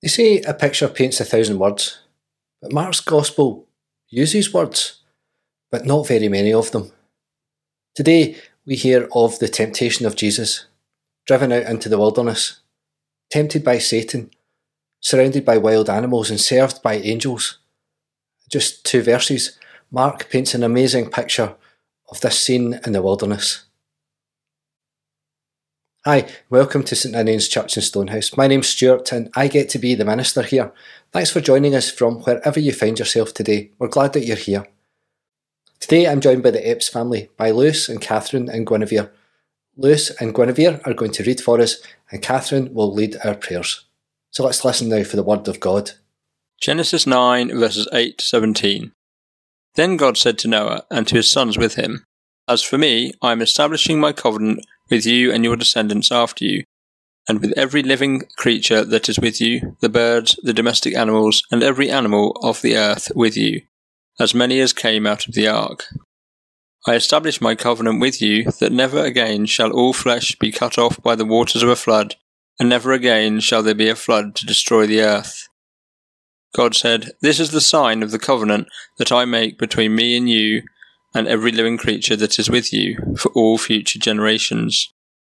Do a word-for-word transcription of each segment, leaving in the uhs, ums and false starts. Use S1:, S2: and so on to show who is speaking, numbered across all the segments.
S1: They say a picture paints a thousand words, but Mark's Gospel uses words, but not very many of them. Today we hear of the temptation of Jesus, driven out into the wilderness, tempted by Satan, surrounded by wild animals and served by angels. Just two verses, Mark paints an amazing picture of this scene in the wilderness. Hi, welcome to St Ninian's Church in Stonehouse. My name's Stuart and I get to be the minister here. Thanks for joining us from wherever you find yourself today. We're glad that you're here. Today I'm joined by the Epps family, by Lewis and Catherine and Guinevere. Lewis and Guinevere are going to read for us and Catherine will lead our prayers. So let's listen now for the word of God.
S2: Genesis nine verses eight to seventeen. Then God said to Noah and to his sons with him, As for me, I am establishing my covenant with you and your descendants after you, and with every living creature that is with you, the birds, the domestic animals, and every animal of the earth with you, as many as came out of the ark. I establish my covenant with you, that never again shall all flesh be cut off by the waters of a flood, and never again shall there be a flood to destroy the earth. God said, This is the sign of the covenant that I make between me and you, and every living creature that is with you, for all future generations.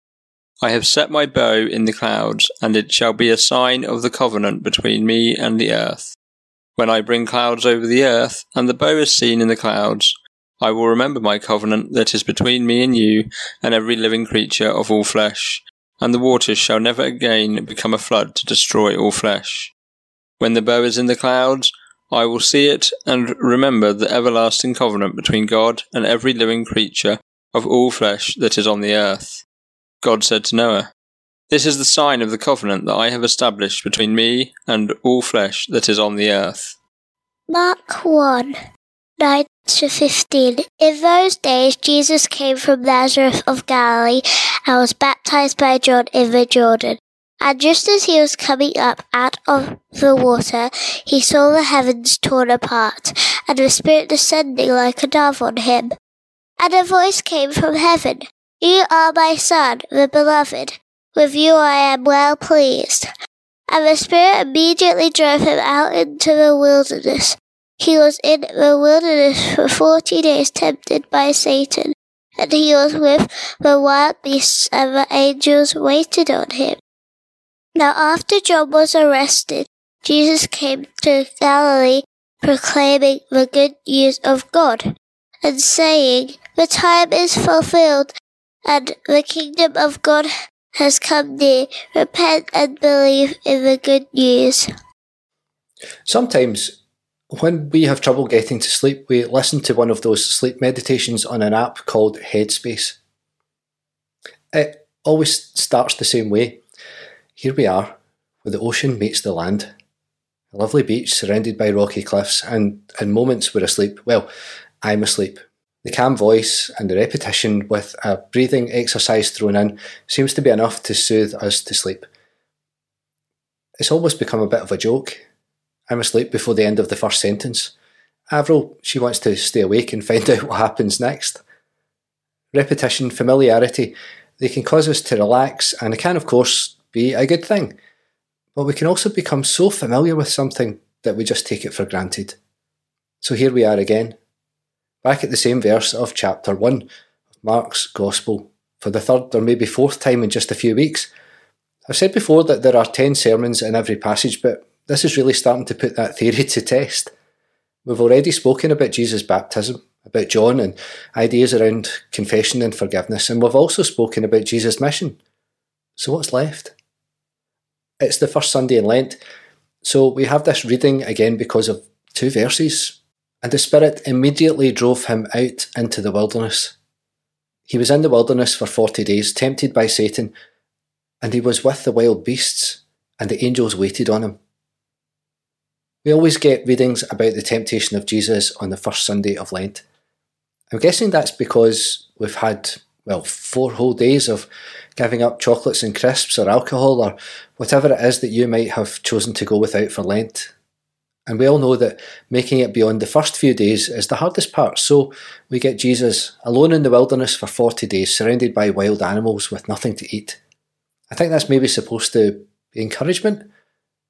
S2: I have set my bow in the clouds, and it shall be a sign of the covenant between me and the earth. When I bring clouds over the earth, and the bow is seen in the clouds, I will remember my covenant that is between me and you, and every living creature of all flesh, and the waters shall never again become a flood to destroy all flesh. When the bow is in the clouds, I will see it and remember the everlasting covenant between God and every living creature of all flesh that is on the earth. God said to Noah, This is the sign of the covenant that I have established between me and all flesh that is on the earth.
S3: Mark one, nine to fifteen. In those days Jesus came from Nazareth of Galilee and was baptized by John in the Jordan. And just as he was coming up out of the water, he saw the heavens torn apart, and the Spirit descending like a dove on him. And a voice came from heaven, You are my Son, the Beloved. With you I am well pleased. And the Spirit immediately drove him out into the wilderness. He was in the wilderness for forty days tempted by Satan, and he was with the wild beasts, and the angels waited on him. Now after John was arrested, Jesus came to Galilee, proclaiming the good news of God, and saying, The time is fulfilled, and the kingdom of God has come near. Repent and believe in the good news.
S1: Sometimes, when we have trouble getting to sleep, we listen to one of those sleep meditations on an app called Headspace. It always starts the same way. Here we are, where the ocean meets the land. A lovely beach surrounded by rocky cliffs, and in moments we're asleep. Well, I'm asleep. The calm voice and the repetition with a breathing exercise thrown in seems to be enough to soothe us to sleep. It's almost become a bit of a joke. I'm asleep before the end of the first sentence. Avril, she wants to stay awake and find out what happens next. Repetition, familiarity, they can cause us to relax, and it can, of course, be a good thing. But we can also become so familiar with something that we just take it for granted. So here we are again, back at the same verse of chapter one of Mark's Gospel, for the third or maybe fourth time in just a few weeks. I've said before that there are ten sermons in every passage, but this is really starting to put that theory to test. We've already spoken about Jesus' baptism, about John and ideas around confession and forgiveness, and we've also spoken about Jesus' mission. So what's left? It's the first Sunday in Lent, so we have this reading again because of two verses. And the Spirit immediately drove him out into the wilderness. He was in the wilderness for forty days, tempted by Satan, and he was with the wild beasts, and the angels waited on him. We always get readings about the temptation of Jesus on the first Sunday of Lent. I'm guessing that's because we've had, well, four whole days of giving up chocolates and crisps or alcohol or whatever it is that you might have chosen to go without for Lent. And we all know that making it beyond the first few days is the hardest part, so we get Jesus alone in the wilderness for forty days, surrounded by wild animals with nothing to eat. I think that's maybe supposed to be encouragement.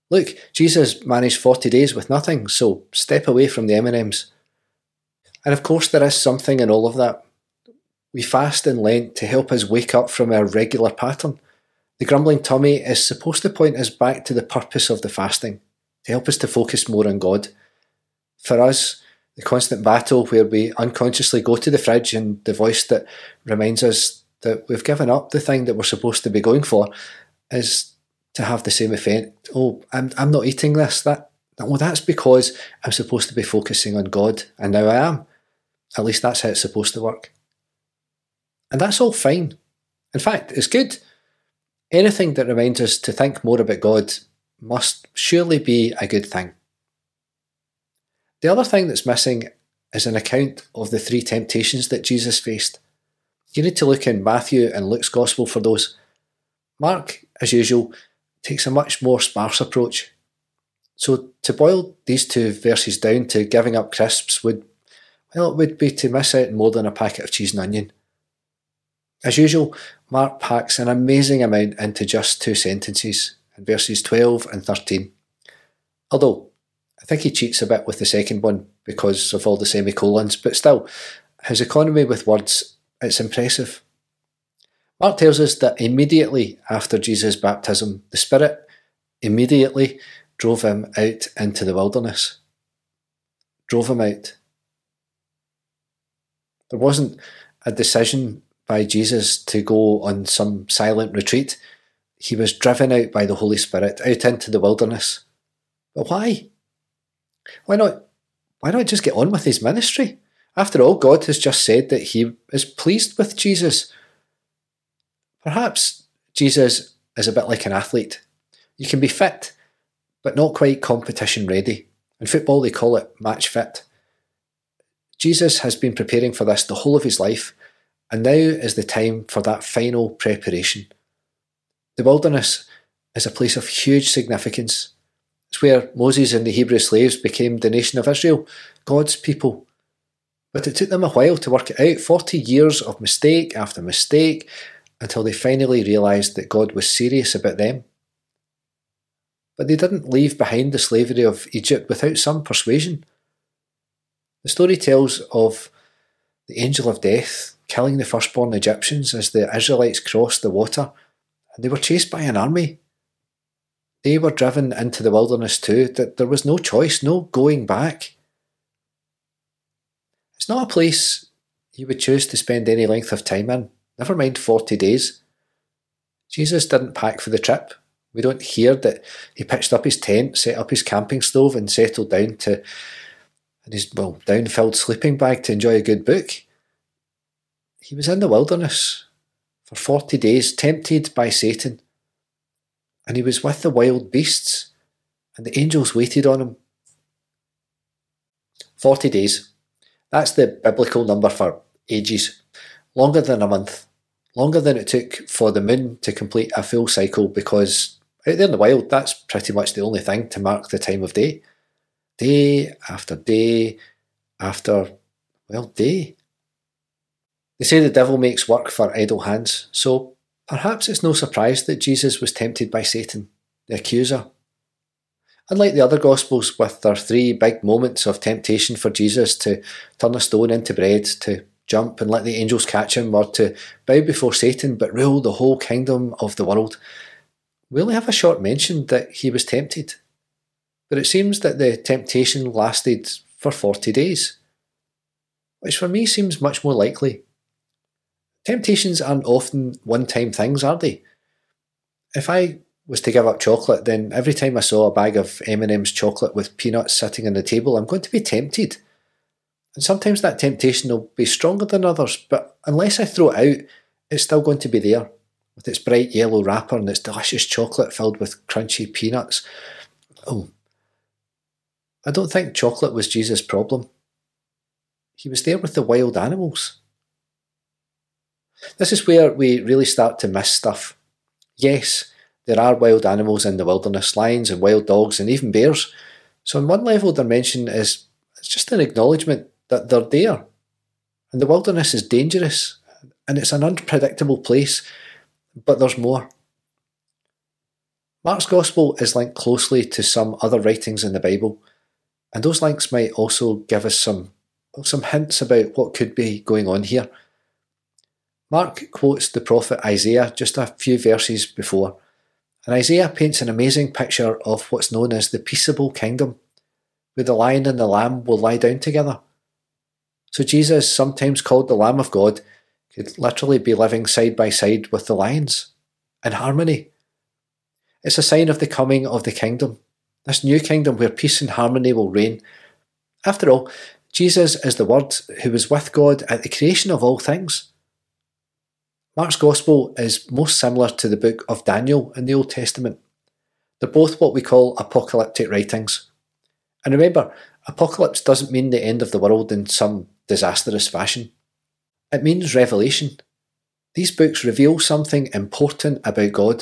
S1: Look, Jesus managed forty days with nothing, so step away from the M and M's. And of course there is something in all of that. We fast in Lent to help us wake up from our regular pattern. The grumbling tummy is supposed to point us back to the purpose of the fasting, to help us to focus more on God. For us, the constant battle where we unconsciously go to the fridge and the voice that reminds us that we've given up the thing that we're supposed to be going for is to have the same effect. Oh, I'm I'm not eating this. That well, that's because I'm supposed to be focusing on God, and now I am. At least that's how it's supposed to work. And that's all fine. In fact, it's good. Anything that reminds us to think more about God must surely be a good thing. The other thing that's missing is an account of the three temptations that Jesus faced. You need to look in Matthew and Luke's Gospel for those. Mark, as usual, takes a much more sparse approach. So to boil these two verses down to giving up crisps would, well, it would be to miss out more than a packet of cheese and onion. As usual, Mark packs an amazing amount into just two sentences, in verses twelve and thirteen. Although, I think he cheats a bit with the second one because of all the semicolons, but still, his economy with words, it's impressive. Mark tells us that immediately after Jesus' baptism, the Spirit immediately drove him out into the wilderness. Drove him out. There wasn't a decision by Jesus to go on some silent retreat. He was driven out by the Holy Spirit, out into the wilderness. But why? Why not, why not just get on with his ministry? After all, God has just said that he is pleased with Jesus. Perhaps Jesus is a bit like an athlete. You can be fit, but not quite competition ready. In football, they call it match fit. Jesus has been preparing for this the whole of his life, and now is the time for that final preparation. The wilderness is a place of huge significance. It's where Moses and the Hebrew slaves became the nation of Israel, God's people. But it took them a while to work it out, forty years of mistake after mistake, until they finally realised that God was serious about them. But they didn't leave behind the slavery of Egypt without some persuasion. The story tells of the angel of death killing the firstborn Egyptians as the Israelites crossed the water, and they were chased by an army. They were driven into the wilderness too, that there was no choice, no going back. It's not a place you would choose to spend any length of time in, never mind forty days. Jesus didn't pack for the trip. We don't hear that he pitched up his tent, set up his camping stove and settled down to in his well down-filled sleeping bag to enjoy a good book. He was in the wilderness for forty days, tempted by Satan. And he was with the wild beasts, and the angels waited on him. Forty days. That's the biblical number for ages. Longer than a month. Longer than it took for the moon to complete a full cycle, because out there in the wild, that's pretty much the only thing to mark the time of day. Day after day after, well, day. They say the devil makes work for idle hands, so perhaps it's no surprise that Jesus was tempted by Satan, the accuser. Unlike the other Gospels with their three big moments of temptation for Jesus to turn a stone into bread, to jump and let the angels catch him, or to bow before Satan but rule the whole kingdom of the world, we only have a short mention that he was tempted. But it seems that the temptation lasted for forty days, which for me seems much more likely. Temptations aren't often one-time things, are they? If I was to give up chocolate, then every time I saw a bag of M and M's chocolate with peanuts sitting on the table, I'm going to be tempted. And sometimes that temptation will be stronger than others, but unless I throw it out, it's still going to be there, with its bright yellow wrapper and its delicious chocolate filled with crunchy peanuts. Oh, I don't think chocolate was Jesus' problem. He was there with the wild animals. This is where we really start to miss stuff. Yes, there are wild animals in the wilderness, lions and wild dogs and even bears. So on one level their mention is it's just an acknowledgement that they're there. And the wilderness is dangerous and it's an unpredictable place, but there's more. Mark's Gospel is linked closely to some other writings in the Bible, and those links might also give us some, some hints about what could be going on here. Mark quotes the prophet Isaiah just a few verses before, and Isaiah paints an amazing picture of what's known as the peaceable kingdom, where the lion and the lamb will lie down together. So Jesus, sometimes called the Lamb of God, could literally be living side by side with the lions, in harmony. It's a sign of the coming of the kingdom, this new kingdom where peace and harmony will reign. After all, Jesus is the Word who was with God at the creation of all things. Mark's Gospel is most similar to the book of Daniel in the Old Testament. They're both what we call apocalyptic writings. And remember, apocalypse doesn't mean the end of the world in some disastrous fashion. It means revelation. These books reveal something important about God.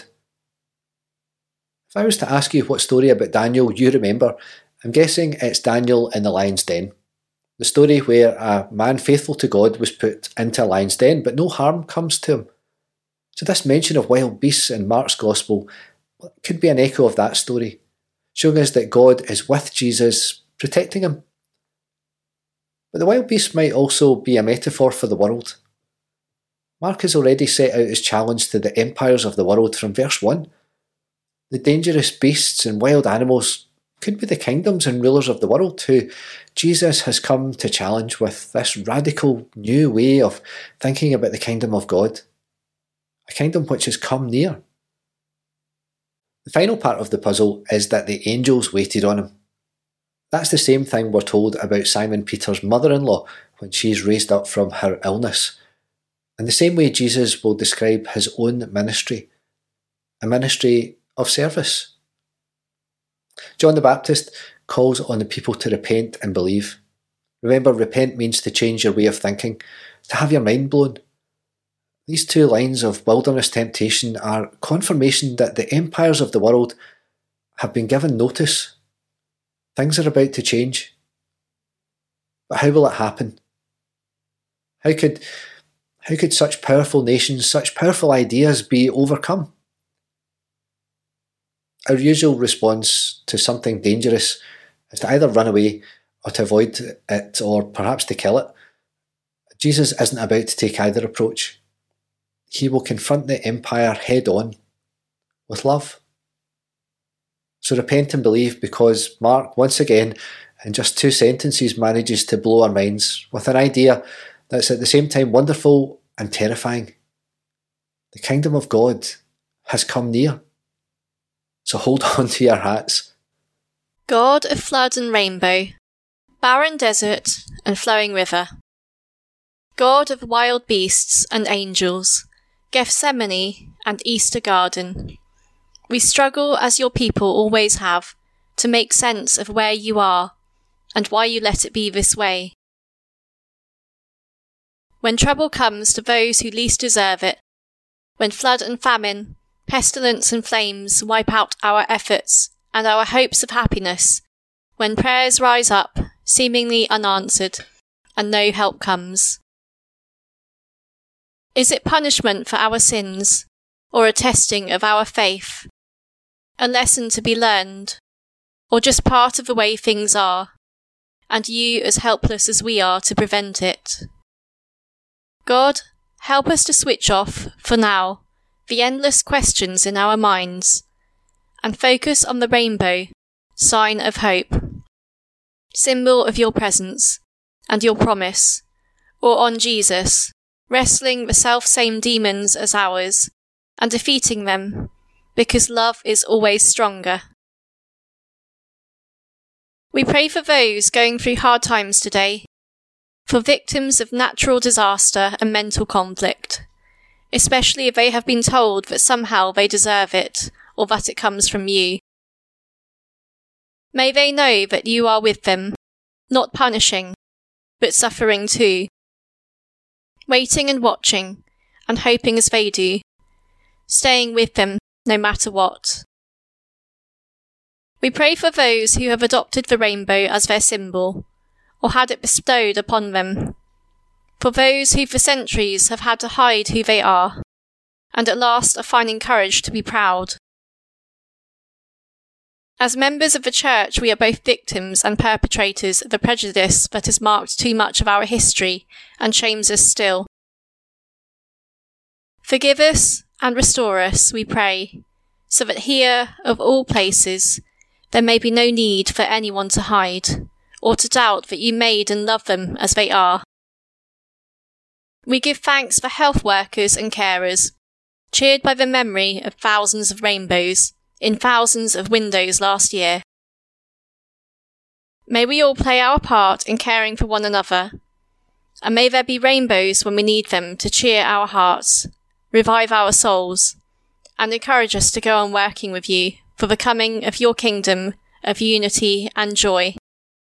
S1: If I was to ask you what story about Daniel you remember, I'm guessing it's Daniel in the lion's den. The story where a man faithful to God was put into a lion's den, but no harm comes to him. So this mention of wild beasts in Mark's Gospel could be an echo of that story, showing us that God is with Jesus, protecting him. But the wild beasts might also be a metaphor for the world. Mark has already set out his challenge to the empires of the world from verse one. The dangerous beasts and wild animals could be the kingdoms and rulers of the world who Jesus has come to challenge with this radical new way of thinking about the kingdom of God, a kingdom which has come near. The final part of the puzzle is that the angels waited on him. That's the same thing we're told about Simon Peter's mother-in-law when she's raised up from her illness. In the same way, Jesus will describe his own ministry, a ministry of service. John the Baptist calls on the people to repent and believe. Remember, repent means to change your way of thinking, to have your mind blown. These two lines of wilderness temptation are confirmation that the empires of the world have been given notice. Things are about to change. But how will it happen? How could, how could such powerful nations, such powerful ideas be overcome? Our usual response to something dangerous is to either run away or to avoid it or perhaps to kill it. Jesus isn't about to take either approach. He will confront the empire head on with love. So repent and believe, because Mark, once again, in just two sentences, manages to blow our minds with an idea that's at the same time wonderful and terrifying. The kingdom of God has come near. So hold on to your hats.
S4: God of flood and rainbow, barren desert and flowing river, God of wild beasts and angels, Gethsemane and Easter garden, we struggle as your people always have to make sense of where you are and why you let it be this way. When trouble comes to those who least deserve it, when flood and famine, pestilence and flames wipe out our efforts and our hopes of happiness, when prayers rise up, seemingly unanswered, and no help comes. Is it punishment for our sins, or a testing of our faith, a lesson to be learned, or just part of the way things are, and you as helpless as we are to prevent it? God, help us to switch off, for now, the endless questions in our minds, and focus on the rainbow, sign of hope, symbol of your presence and your promise, or on Jesus, wrestling the self-same demons as ours, and defeating them, because love is always stronger. We pray for those going through hard times today, for victims of natural disaster and mental conflict, especially if they have been told that somehow they deserve it, or that it comes from you. May they know that you are with them, not punishing, but suffering too, waiting and watching, and hoping as they do, staying with them no matter what. We pray for those who have adopted the rainbow as their symbol, or had it bestowed upon them, for those who for centuries have had to hide who they are, and at last are finding courage to be proud. As members of the Church, we are both victims and perpetrators of a prejudice that has marked too much of our history and shames us still. Forgive us and restore us, we pray, so that here, of all places, there may be no need for anyone to hide, or to doubt that you made and love them as they are. We give thanks for health workers and carers, cheered by the memory of thousands of rainbows in thousands of windows last year. May we all play our part in caring for one another, and may there be rainbows when we need them to cheer our hearts, revive our souls, and encourage us to go on working with you for the coming of your kingdom of unity and joy.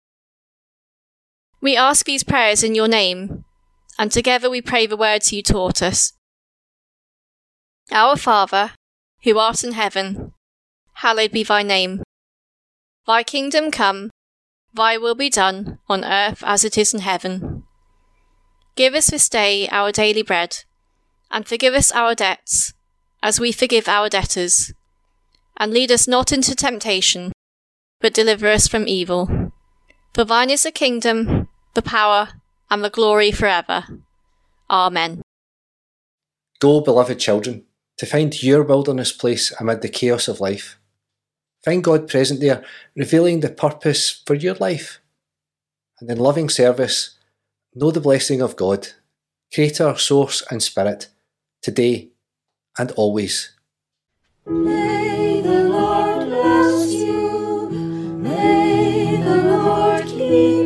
S4: We ask these prayers in your name, and together we pray the words you taught us. Our Father, who art in heaven, hallowed be thy name. Thy kingdom come, thy will be done, on earth as it is in heaven. Give us this day our daily bread, and forgive us our debts, as we forgive our debtors. And lead us not into temptation, but deliver us from evil. For thine is the kingdom, the power, and the glory forever. Amen.
S1: Go, beloved children, to find your wilderness place amid the chaos of life. Find God present there, revealing the purpose for your life. And in loving service, know the blessing of God, Creator, Source and Spirit, today and always.
S5: May the Lord bless you. May the Lord keep you.